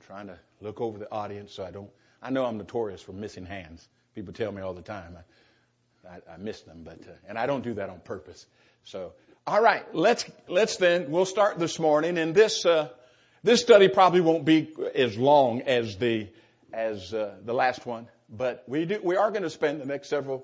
trying to look over the audience so I know I'm notorious for missing hands. People tell me all the time I miss them, and I don't do that on purpose. So, all right, we'll start this morning, and this study probably won't be as long as the last one, but we are going to spend the next several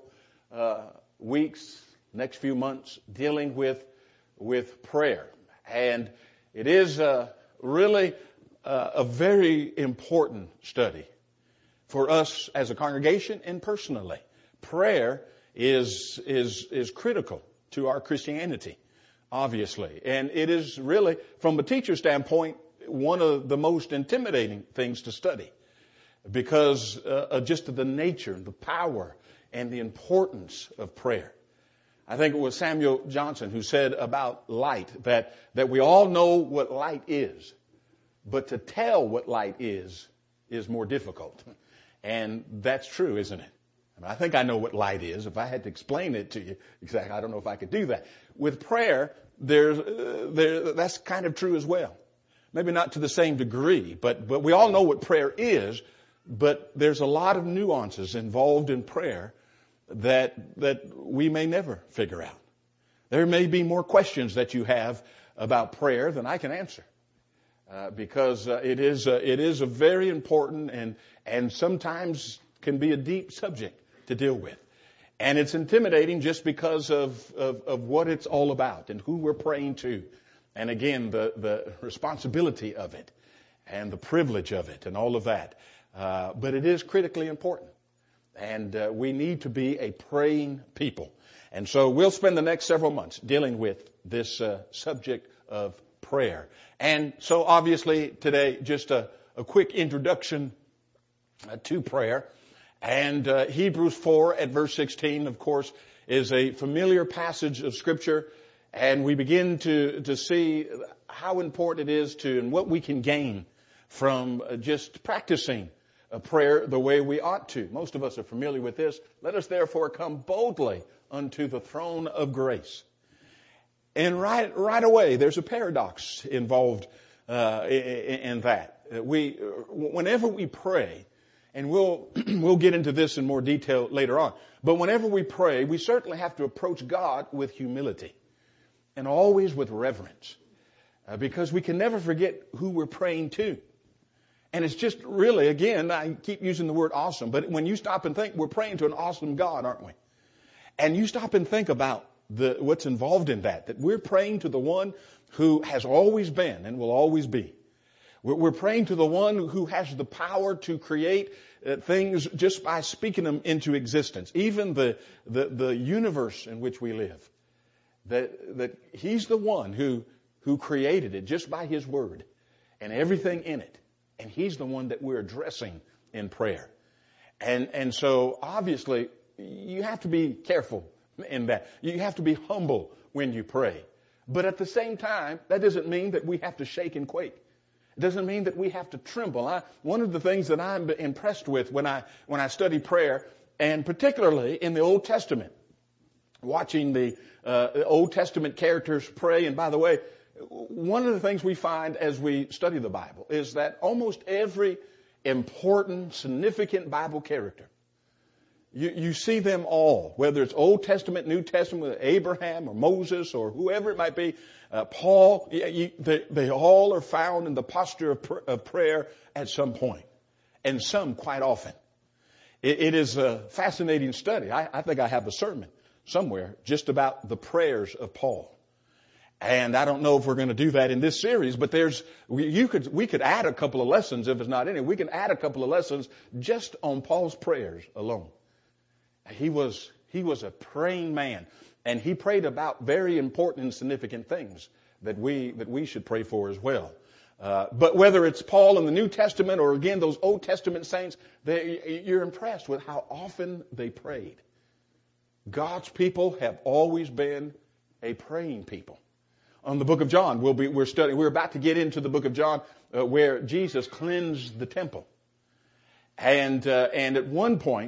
weeks, next few months dealing with prayer. And it is really a very important study for us as a congregation and personally. Prayer is critical to our Christianity, obviously. And it is really, from a teacher standpoint, one of the most intimidating things to study because just of the nature, the power, and the importance of prayer. I think it was Samuel Johnson who said about light that we all know what light is, but to tell what light is more difficult. And that's true, isn't it? I think I know what light is. If I had to explain it to you exactly, I don't know if I could do that. With prayer, that's kind of true as well. Maybe not to the same degree, but we all know what prayer is, but there's a lot of nuances involved in prayer that we may never figure out. There may be more questions that you have about prayer than I can answer, because it is a very important and sometimes can be a deep subject to deal with, and it's intimidating just because of what it's all about and who we're praying to, and again the responsibility of it and the privilege of it and all of that. But it is critically important. And we need to be a praying people. And so we'll spend the next several months dealing with this subject of prayer. And so obviously today, just a quick introduction to prayer. And Hebrews 4 at verse 16, of course, is a familiar passage of Scripture. And we begin to see how important it is and what we can gain from just practicing a prayer the way we ought to. Most of us are familiar with this. Let us therefore come boldly unto the throne of grace. And right away, there's a paradox involved in that. Whenever we pray, and we'll get into this in more detail later on, but whenever we pray, we certainly have to approach God with humility and always with reverence, because we can never forget who we're praying to. And it's just really, again, I keep using the word awesome, but when you stop and think, we're praying to an awesome God, aren't we? And you stop and think about what's involved in that we're praying to the one who has always been and will always be. We're praying to the one who has the power to create things just by speaking them into existence. Even the universe in which we live. That He's the one who created it just by His word and everything in it. And He's the one that we're addressing in prayer. And so obviously you have to be careful in that. You have to be humble when you pray. But at the same time, that doesn't mean that we have to shake and quake. It doesn't mean that we have to tremble. One of the things that I'm impressed with when I study prayer, and particularly in the Old Testament, watching the Old Testament characters pray, and by the way, one of the things we find as we study the Bible is that almost every important, significant Bible character, you see them all, whether it's Old Testament, New Testament, Abraham or Moses or whoever it might be, Paul, they all are found in the posture of prayer at some point, and some quite often. It is a fascinating study. I think I have a sermon somewhere just about the prayers of Paul. And I don't know if we're going to do that in this series, but we could add a couple of lessons if it's not in it. We can add a couple of lessons just on Paul's prayers alone. He was a praying man, and he prayed about very important and significant things that we should pray for as well. But whether it's Paul in the New Testament or again those Old Testament saints, you're impressed with how often they prayed. God's people have always been a praying people. On the book of John, we're about to get into the book of John where Jesus cleansed the temple. And at one point,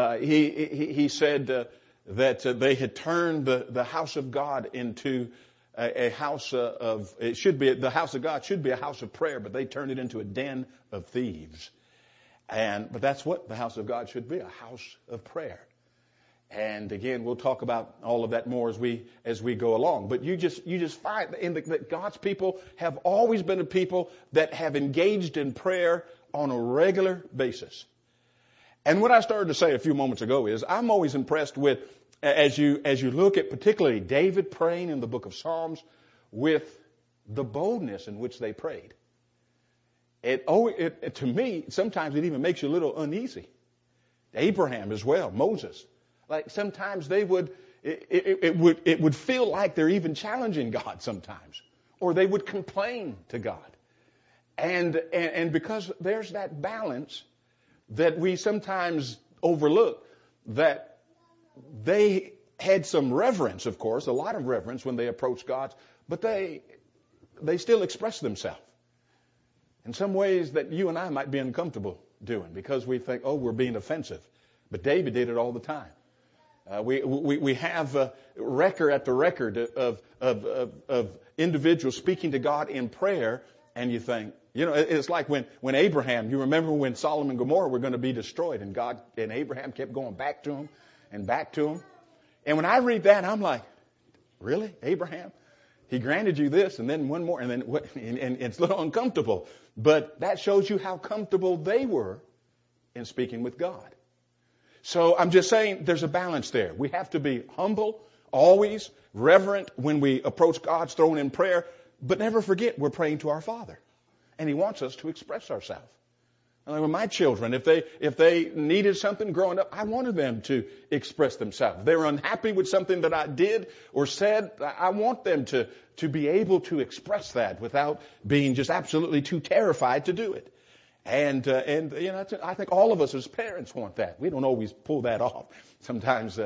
he said that they had turned the house of God into a house of, it should be, the house of God should be a house of prayer, but they turned it into a den of thieves. But that's what the house of God should be, a house of prayer. And again, we'll talk about all of that more as we go along. But you just find that God's people have always been a people that have engaged in prayer on a regular basis. And what I started to say a few moments ago is I'm always impressed with, as you look at particularly David praying in the book of Psalms, with the boldness in which they prayed. To me, sometimes it even makes you a little uneasy. Abraham as well, Moses. Like sometimes it would feel like they're even challenging God sometimes, or they would complain to God. And because there's that balance that we sometimes overlook, that they had some reverence, of course, a lot of reverence when they approached God, but they still expressed themselves in some ways that you and I might be uncomfortable doing because we think, oh, we're being offensive. But David did it all the time. We have record after record of individuals speaking to God in prayer, and you think, it's like when Abraham, you remember when Sodom and Gomorrah were going to be destroyed, and Abraham kept going back to him and back to him. And when I read that, I'm like, really, Abraham? He granted you this, and then one more, and then and it's a little uncomfortable. But that shows you how comfortable they were in speaking with God. So I'm just saying there's a balance there. We have to be humble, always reverent when we approach God's throne in prayer, but never forget we're praying to our Father. And He wants us to express ourselves. And with my children, if they needed something growing up, I wanted them to express themselves. If they were unhappy with something that I did or said, I want them to be able to express that without being just absolutely too terrified to do it. And I think all of us as parents want that. We don't always pull that off. Sometimes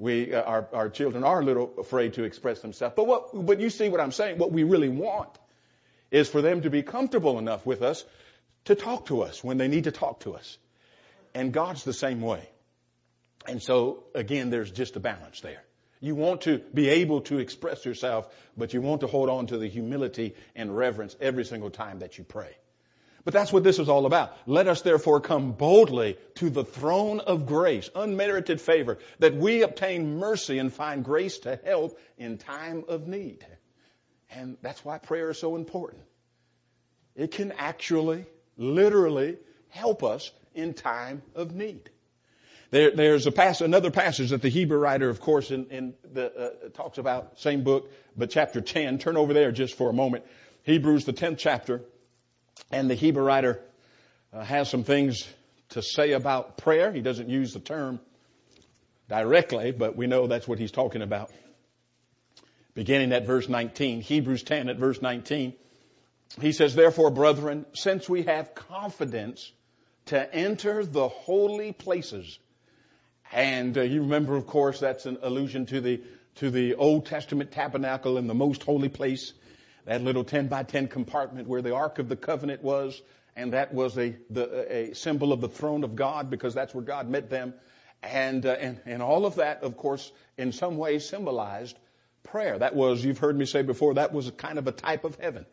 our children are a little afraid to express themselves. But you see what I'm saying? What we really want is for them to be comfortable enough with us to talk to us when they need to talk to us. And God's the same way. And so, again, there's just a balance there. You want to be able to express yourself, but you want to hold on to the humility and reverence every single time that you pray. But that's what this is all about. Let us therefore come boldly to the throne of grace, unmerited favor, that we obtain mercy and find grace to help in time of need. And that's why prayer is so important. It can actually, literally help us in time of need. There's another passage that the Hebrew writer, of course, talks about, same book, but chapter 10. Turn over there just for a moment. Hebrews, the 10th chapter. And the Hebrew writer has some things to say about prayer. He doesn't use the term directly, but we know that's what he's talking about. Beginning at verse 19, Hebrews 10 at verse 19, he says, therefore, brethren, since we have confidence to enter the holy places. And you remember, of course, that's an allusion to the Old Testament tabernacle in the most holy place. That little 10 by 10 compartment where the Ark of the Covenant was, and that was a symbol of the throne of God because that's where God met them. And all of that, of course, in some ways symbolized prayer. That was, you've heard me say before, that was kind of a type of heaven.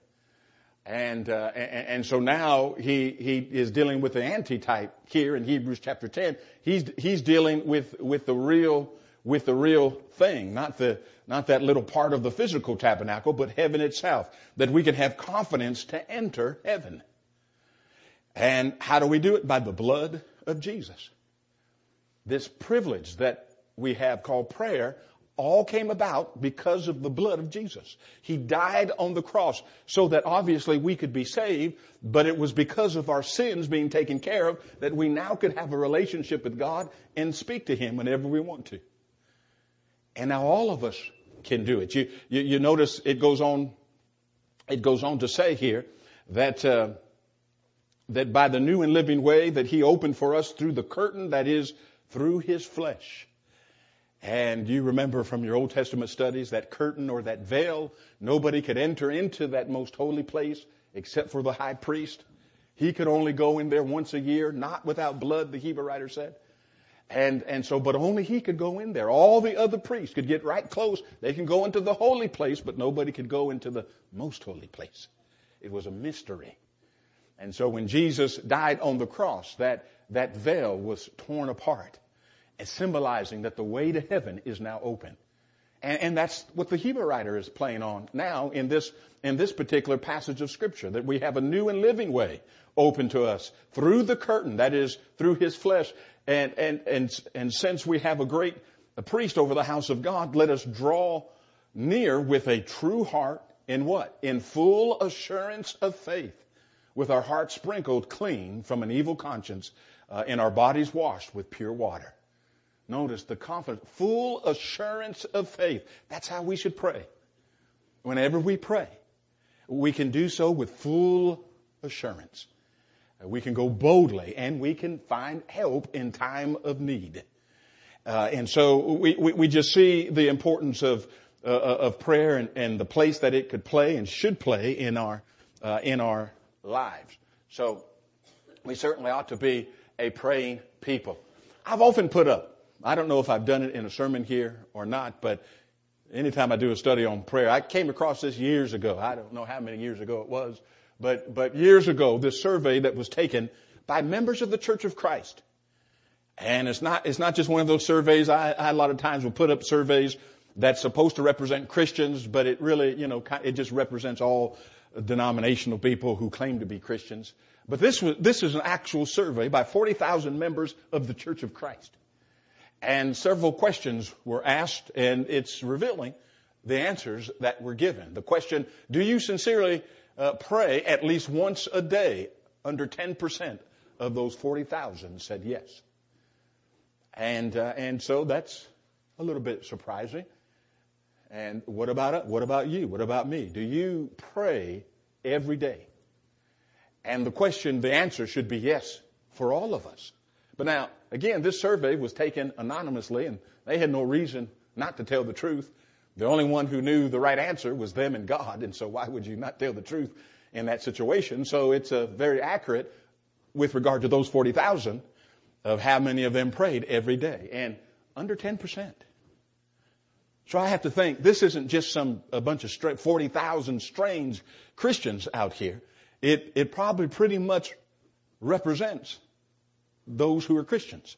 And so now he is dealing with the antitype here in Hebrews chapter 10. He's dealing with the real thing, not that little part of the physical tabernacle, but heaven itself, that we can have confidence to enter heaven. And how do we do it? By the blood of Jesus. This privilege that we have called prayer all came about because of the blood of Jesus. He died on the cross so that obviously we could be saved, but it was because of our sins being taken care of that we now could have a relationship with God and speak to Him whenever we want to. And now all of us can do it. You notice it goes on to say here that by the new and living way that He opened for us through the curtain, that is, through His flesh. And you remember from your Old Testament studies that curtain or that veil, nobody could enter into that most holy place except for the high priest. He could only go in there once a year, not without blood, the Hebrew writer said. And so, but only he could go in there. All the other priests could get right close. They can go into the holy place, but nobody could go into the most holy place. It was a mystery. And so when Jesus died on the cross, that veil was torn apart, and symbolizing that the way to heaven is now open. And that's what the Hebrew writer is playing on now in this particular passage of Scripture, that we have a new and living way open to us through the curtain, that is, through his flesh. And since we have a priest over the house of God, let us draw near with a true heart in what? In full assurance of faith, with our hearts sprinkled clean from an evil conscience, and our bodies washed with pure water. Notice the confidence, full assurance of faith. That's how we should pray. Whenever we pray, we can do so with full assurance. We can go boldly, and we can find help in time of need. And so we just see the importance of prayer and the place that it could play and should play in our lives. So we certainly ought to be a praying people. I've often put up, I don't know if I've done it in a sermon here or not, but anytime I do a study on prayer, I came across this years ago. I don't know how many years ago it was, but years ago, this survey that was taken by members of the Church of Christ. And it's not just one of those surveys. I a lot of times will put up surveys that's supposed to represent Christians, but it really, it just represents all denominational people who claim to be Christians. But this is an actual survey by 40,000 members of the Church of Christ. And several questions were asked, and it's revealing the answers that were given. The question, do you sincerely pray at least once a day? Under 10% of those 40,000 said yes. And so that's a little bit surprising. And what about you? What about me? Do you pray every day? And the answer should be yes for all of us. But now, again, this survey was taken anonymously, and they had no reason not to tell the truth. The only one who knew the right answer was them and God, and so why would you not tell the truth in that situation? So it's very accurate with regard to those 40,000 of how many of them prayed every day, and under 10%. So I have to think, this isn't just a bunch of 40,000 strange Christians out here. It probably pretty much represents those who are Christians.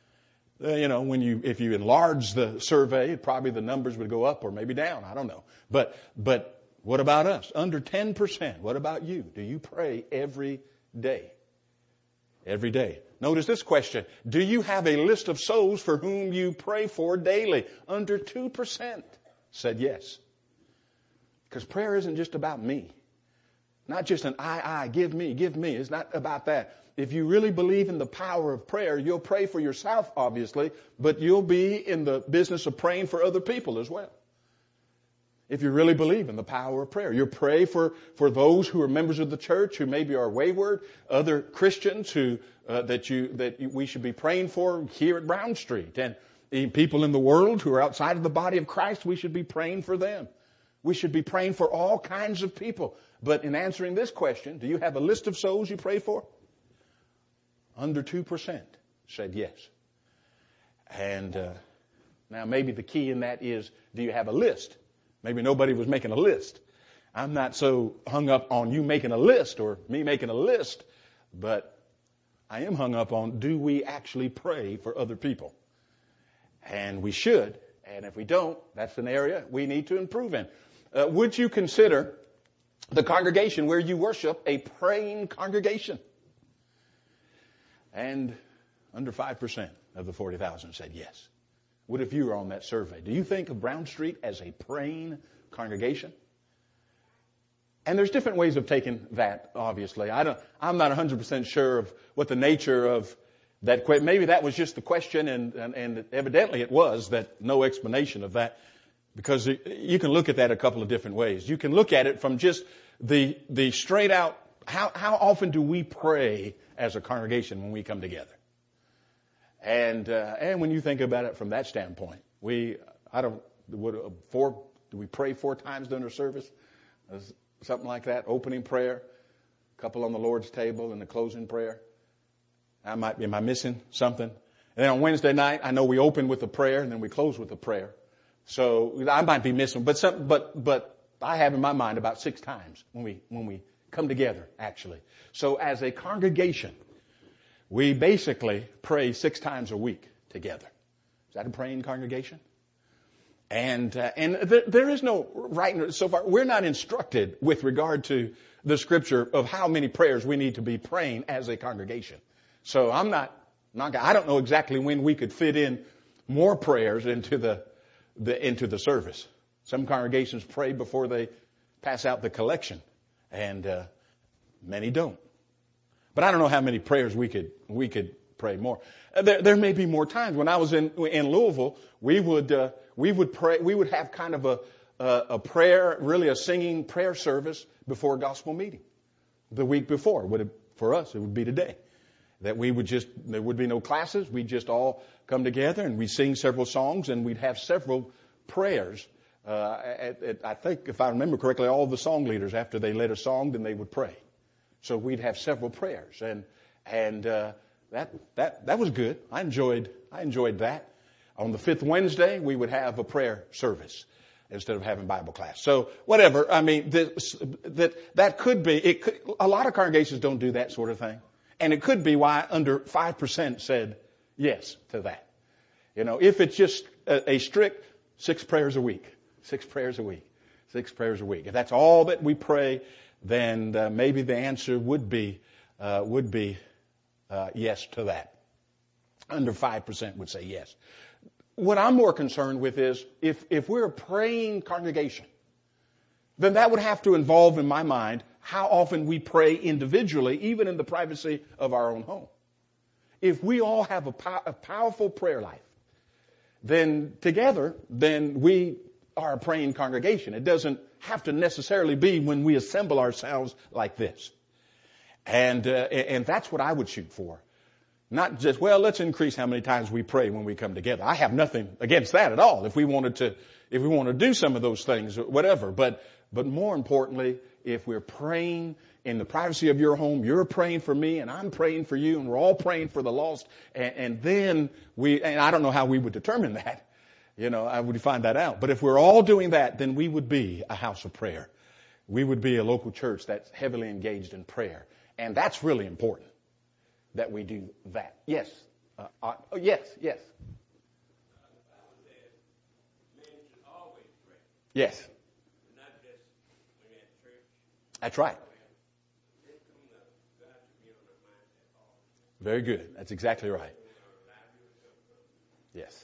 If you enlarge the survey, probably the numbers would go up or maybe down. I don't know. But what about us? Under 10%. What about you? Do you pray every day? Every day. Notice this question. Do you have a list of souls for whom you pray for daily? Under 2% said yes. Because prayer isn't just about me. Not just an I, give me. It's not about that. If you really believe in the power of prayer, you'll pray for yourself, obviously, but you'll be in the business of praying for other people as well. If you really believe in the power of prayer, you pray for those who are members of the church who maybe are wayward, other Christians who that we should be praying for here at Brown Street, and people in the world who are outside of the body of Christ. We should be praying for them. We should be praying for all kinds of people. But in answering this question, do you have a list of souls you pray for? Under 2% said yes. And now maybe the key in that is, do you have a list? Maybe nobody was making a list. I'm not so hung up on you making a list or me making a list, but I am hung up on, do we actually pray for other people? And we should. And if we don't, that's an area we need to improve in. Would you consider the congregation where you worship a praying congregation? And under 5% of the 40,000 said yes. What if you were on that survey? Do you think of Brown Street as a praying congregation? And there's different ways of taking that, obviously. I'm not 100% sure of what the nature of that. Maybe that was just the question, and evidently it was that no explanation of that, because you can look at that a couple of different ways. You can look at it from just the straight out, how often do we pray as a congregation when we come together? And when you think about it from that standpoint, do we pray 4 times during our service? Something like that. Opening prayer, a couple on the Lord's table, and the closing prayer. Am I missing something? And then on Wednesday night, I know we open with a prayer and then we close with a prayer. So I might be missing, but I have in my mind about 6 times when we come together, actually. So as a congregation, we basically pray 6 times a week together. Is that a praying congregation? And there is no right so far. We're not instructed with regard to the scripture of how many prayers we need to be praying as a congregation. So I don't know exactly when we could fit in more prayers into the service. Some congregations pray before they pass out the collection, and many don't. But I don't know how many prayers we could pray more. There may be more times. When I was in Louisville, we would pray. We would have kind of a prayer, really a singing prayer service before a gospel meeting. The week before, for us, it would be today. That there would be no classes. We'd just all come together and we sing several songs and we'd have several prayers. I think, if I remember correctly, all the song leaders, after they led a song, then they would pray. So we'd have several prayers, and that was good. I enjoyed that. On the 5th Wednesday, we would have a prayer service instead of having Bible class. So whatever. I mean, that could be. A lot of congregations don't do that sort of thing, and it could be why under 5% said yes to that. You know, if it's just a strict 6 prayers a week, 6 prayers a week, 6 prayers a week. If that's all that we pray, then maybe the answer would be yes to that. Under 5% would say yes. What I'm more concerned with is if we're a praying congregation, then that would have to involve, in my mind, how often we pray individually, even in the privacy of our own home. If we all have a powerful prayer life, then together, then we are a praying congregation. It doesn't have to necessarily be when we assemble ourselves like this. And that's what I would shoot for. Not just, well, let's increase how many times we pray when we come together. I have nothing against that at all. If we want to do some of those things, whatever. But more importantly, if we're praying in the privacy of your home, you're praying for me and I'm praying for you and we're all praying for the lost. And then and I don't know how we would determine that. You know, I would find that out. But if we're all doing that, then we would be a house of prayer. We would be a local church that's heavily engaged in prayer. And that's really important that we do that. Yes. Yes. Yes. That's right. Very good. That's exactly right. Yes.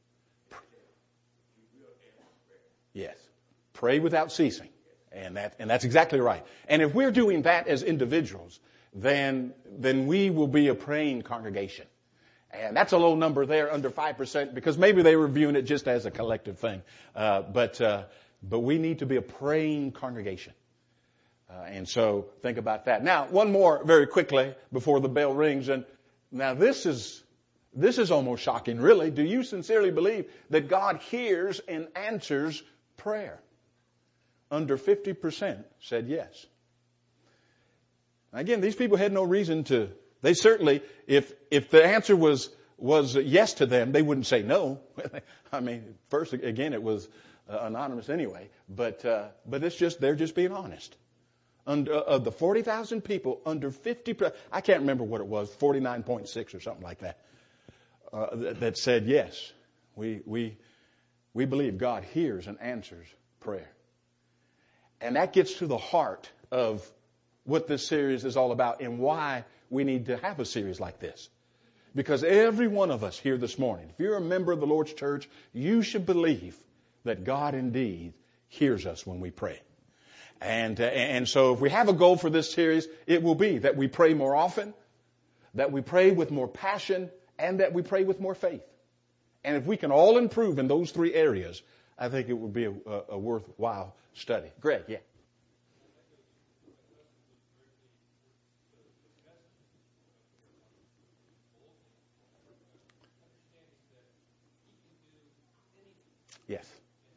Yes. Pray without ceasing. And that's exactly right. And if we're doing that as individuals, then we will be a praying congregation. And that's a low number there, under 5%, because maybe they were viewing it just as a collective thing. But we need to be a praying congregation. And so think about that. Now, one more very quickly before the bell rings. And now this is almost shocking, really. Do you sincerely believe that God hears and answers prayer? Under 50% said yes. Again, these people had no reason to. They certainly, if the answer was yes to them, they wouldn't say no. I mean, first, again, it was anonymous anyway. But it's just, they're just being honest. Of the 40,000 people, under 50%, I can't remember what it was, 49.6 or something like that, that said yes. We believe God hears and answers prayer. And that gets to the heart of what this series is all about and why we need to have a series like this. Because every one of us here this morning, if you're a member of the Lord's church, you should believe that God indeed hears us when we pray. And so if we have a goal for this series, it will be that we pray more often, that we pray with more passion, and that we pray with more faith. And if we can all improve in those 3 areas, I think it would be a worthwhile study. Greg, yeah. Yes.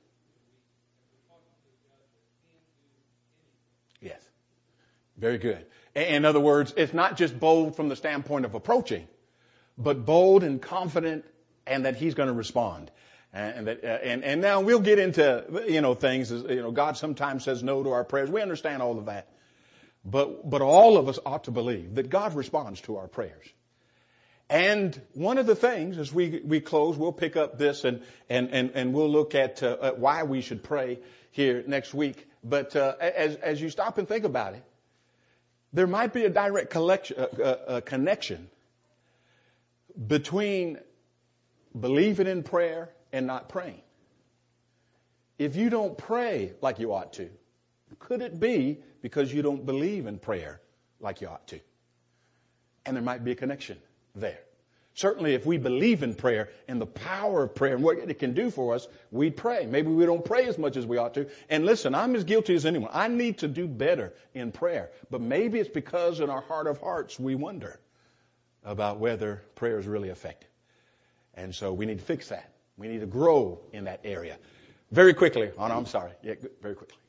Yes. Very good. In other words, it's not just bold from the standpoint of approaching, but bold and confident, and that He's going to respond. And now we'll get into, things, God sometimes says no to our prayers. We understand all of that. But all of us ought to believe that God responds to our prayers. And one of the things, as we close, we'll pick up this and we'll look at why we should pray here next week. But as you stop and think about it, there might be a direct connection between believing in prayer and not praying. If you don't pray like you ought to, could it be because you don't believe in prayer like you ought to? And there might be a connection there. Certainly if we believe in prayer and the power of prayer and what it can do for us, we pray. Maybe we don't pray as much as we ought to. And listen, I'm as guilty as anyone. I need to do better in prayer. But maybe it's because in our heart of hearts we wonder about whether prayer is really effective. And so we need to fix that. We need to grow in that area. Very quickly. Oh, no, I'm sorry. Yeah, very quickly.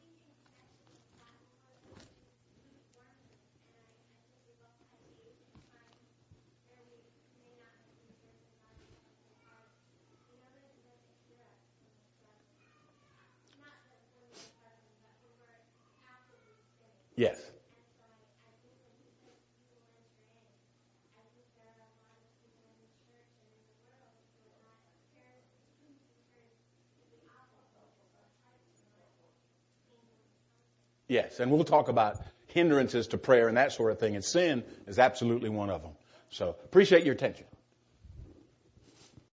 Yes. Yes, and we'll talk about hindrances to prayer and that sort of thing, and sin is absolutely one of them. So appreciate your attention.